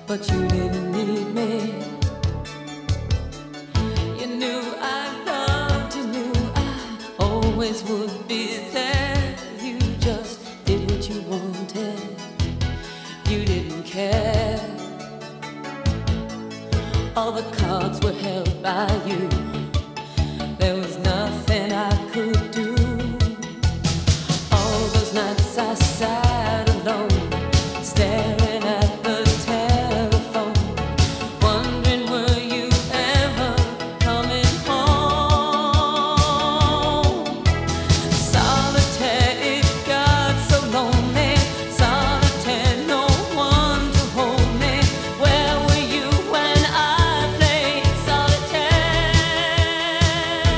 but you didn't need me. You knew I loved, you knew I always would be there. You just did what you wanted, you didn't care. All the cards were held by you, there was nothing I could do. All those nights I sat alone, staring at the telephone, wondering were you ever coming home. Solitaire, it got so lonely. Solitaire, no one to hold me. Where were you when I played solitaire?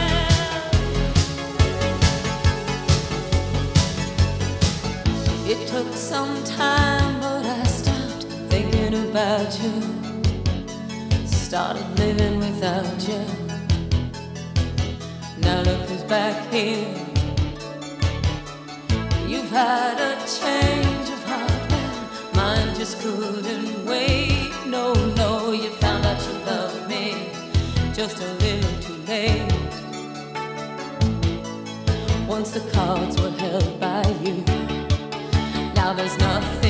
It took some time, but I stopped thinking about you. Started living without you. Now look who's back here. You've had a change of heart, man. Mine just couldn't wait. No, no, you found out you loved me just a little too late. Once the cards were held by you, now there's nothing